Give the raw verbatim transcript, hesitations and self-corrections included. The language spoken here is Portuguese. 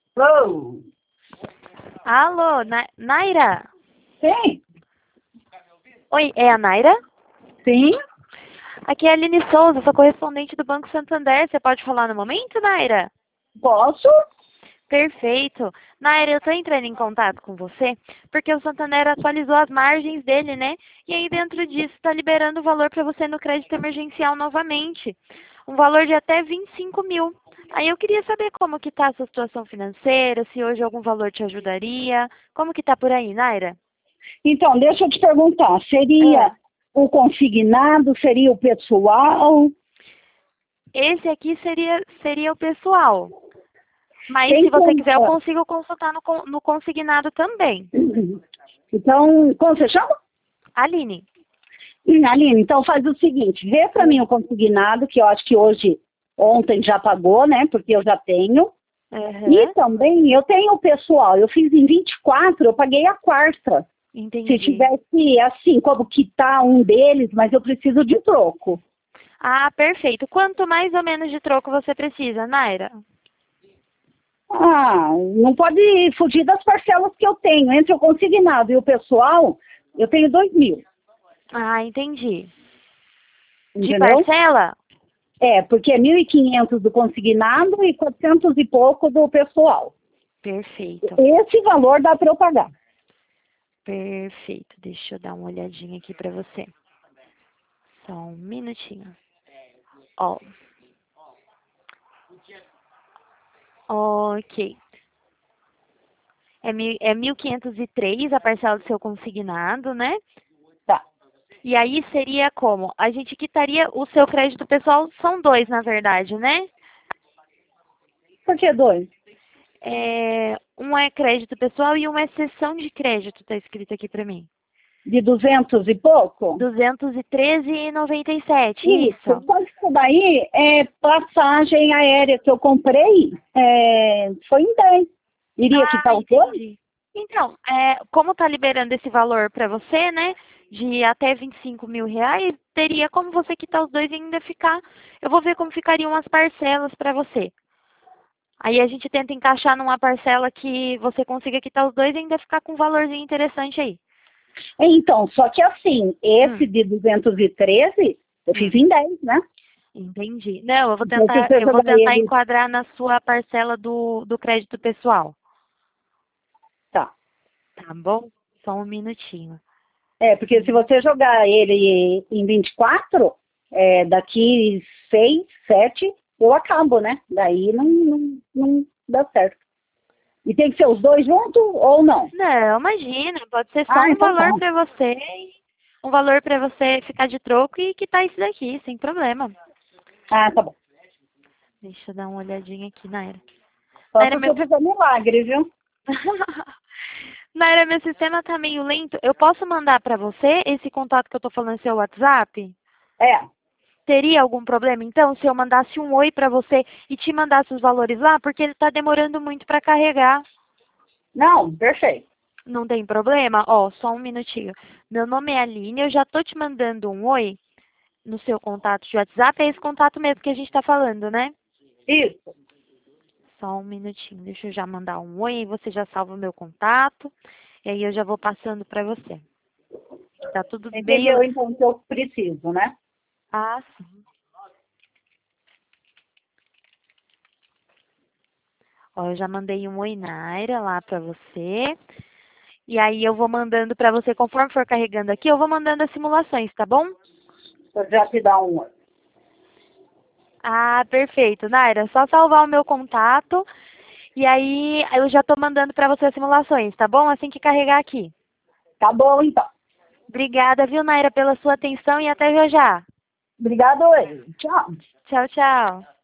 Oh, Alô, Na Naira? sim, Oi, é a Naira? sim, Aqui é a Aline Souza, sou correspondente do Banco Santander. Você pode falar no momento, Naira? posso? Perfeito. Naira, eu estou entrando em contato com você porque o Santander atualizou as margens dele, né? E aí dentro disso está liberando o valor para você no crédito emergencial novamente. Um valor de até vinte e cinco mil. Aí eu queria saber como que está a sua situação financeira, se hoje algum valor te ajudaria. Como que está por aí, Naira? Então, deixa eu te perguntar, seria Ah, o consignado, seria o pessoal? esse aqui seria, seria o pessoal. Mas se Tem você como... quiser, eu consigo consultar no, con- no consignado também. Então, como você chama? Aline. Hum, Aline, então faz o seguinte, vê para mim o consignado, que eu acho que hoje, ontem já pagou, né, porque eu já tenho. E Aham, também eu tenho o pessoal, eu fiz em vinte e quatro, eu paguei a quarta. Se entendi. tivesse assim, como quitar um deles, mas eu preciso de troco. Ah, perfeito. Quanto mais ou menos de troco você precisa, Naira? Ah, não pode fugir das parcelas que eu tenho. Entre o consignado e o pessoal, eu tenho dois mil, Ah, entendi. De entendeu? parcela? É, porque é mil e quinhentos do consignado e quatrocentos e pouco do pessoal. Perfeito. Esse valor dá para eu pagar. Perfeito. Deixa eu dar uma olhadinha aqui pra você. Só um minutinho. Ó. Ok. É, mil, é mil quinhentos e três a parcela do seu consignado, né? Tá. E aí seria como? A gente quitaria o seu crédito pessoal, são dois, na verdade, né? Por que dois? É, um é crédito pessoal e um é cessão de crédito, tá escrito aqui pra mim. De duzentos e pouco? duzentos e treze reais e noventa e sete, Isso. isso. Só que isso daí é passagem aérea que eu comprei, é, foi em dez. Iria Ah, quitar os dois? entendi. Então, é, como tá liberando esse valor pra você, né, de até vinte e cinco mil reais, teria como você quitar os dois e ainda ficar. Eu vou ver como ficariam as parcelas pra você. Aí a gente tenta encaixar numa parcela que você consiga quitar os dois e ainda ficar com um valorzinho interessante aí. Então, só que assim, esse Hum, de duzentos e treze, eu fiz hum. em dez, né? Entendi. Não, eu vou Então, se tentar, você eu vou jogar tentar ele, enquadrar na sua parcela do, do crédito pessoal. tá. Tá bom? Só um minutinho. É, porque se você jogar ele em vinte e quatro, é, daqui seis, sete, eu acabo, né? Daí não, não, não dá certo. E tem que ser os dois juntos ou não? Não, imagina, pode ser só Ah, um então tá. valor para você, um valor para você ficar de troco e quitar isso daqui, sem problema. Ah, tá bom. Deixa eu dar uma olhadinha aqui, Naira. Só Naira, se meu... você fizer milagre, viu? Naira, meu sistema tá meio lento. Eu posso mandar para você esse contato que eu tô falando no seu WhatsApp? É. Teria algum problema, então, se eu mandasse um oi para você e te mandasse os valores lá? Porque ele está demorando muito para carregar. Não, perfeito. Não tem problema? Ó, só um minutinho. Meu nome é Aline, eu já tô te mandando um oi no seu contato de WhatsApp. É esse contato mesmo que a gente está falando, né? Isso. Só um minutinho. Deixa eu já mandar um oi e você já salva o meu contato. E aí eu já vou passando para você. Tá tudo meio... Entendeu então o que eu preciso, né? Ah, sim. Ó, eu já mandei um oi, Naira, lá para você. E aí eu vou mandando para você, conforme for carregando aqui, eu vou mandando as simulações, tá bom? Eu já te dar um. Ah, perfeito, Naira. Só salvar o meu contato e aí eu já tô mandando para você as simulações, tá bom? Assim que carregar aqui. Tá bom, então. Obrigada, viu, Naira, pela sua atenção e até já já. Obrigado aí. Tchau. Tchau, tchau.